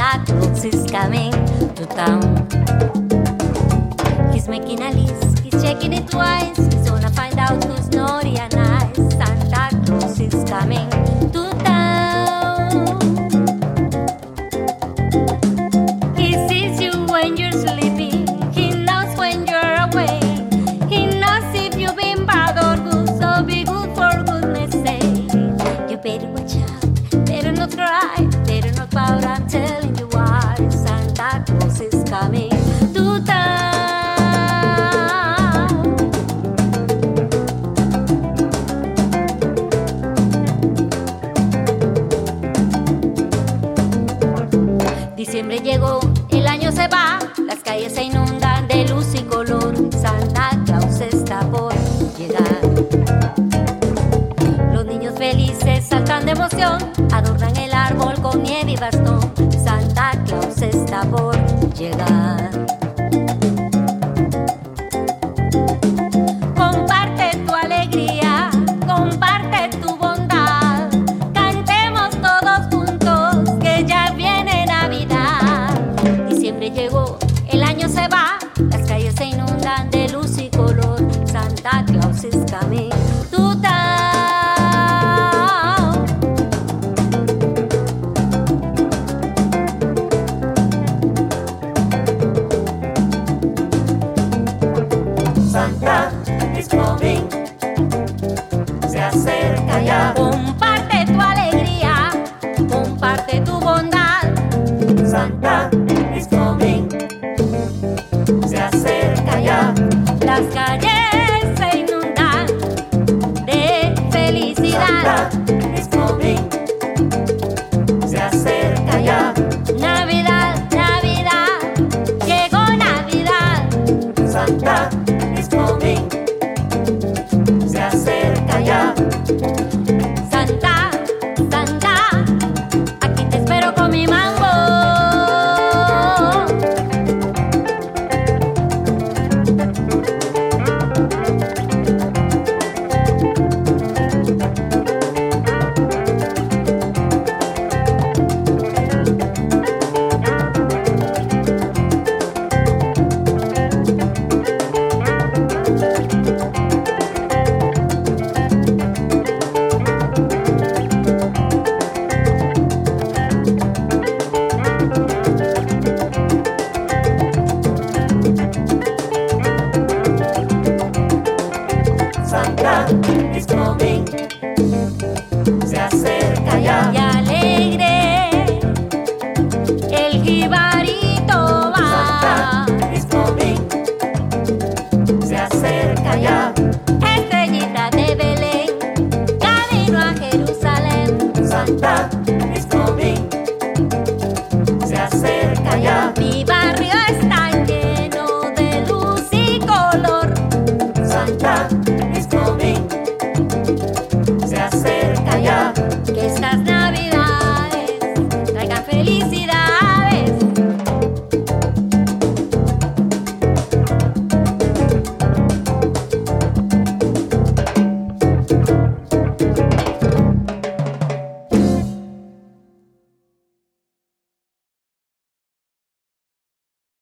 Santa Claus is coming to town. He's making a list, he's checking it twice. He's gonna find out who's naughty and nice. Santa Claus is coming to town. He sees you when you're sleeping. He knows when you're awake. He knows if you've been bad or good. So be good for goodness sake. You better watch out, better not cry, better not pout. I'm telling you why. Santa Claus is coming to town. Diciembre llegó, el año se va, las calles se inundan de luz y color. Santa Claus está por llegar. Los niños felices saltan de emoción, adornan el árbol con nieve y bastón. Santa Claus está por llegar. Comparte tu alegría, comparte tu bondad. Cantemos todos juntos que ya viene Navidad. Diciembre llegó, el año se va, las calles se inundan de luz y color. Santa Claus is coming to town. Santa is coming, se acerca ya. Comparte tu alegría, comparte tu bondad. Santa is coming, se acerca ya. Las calles se inundan de felicidad. Santa is coming, se acerca ya. Navidad, Navidad, llegó Navidad. Santa is coming, se acerca ya. Santa, Santa, aquí te espero con mi mambo. Santa is coming, se acerca ya. Y alegre, el jibarito va. Santa is coming, se acerca ya. Estrellita de Belén, camino a Jerusalén. Santa is coming, se acerca ya.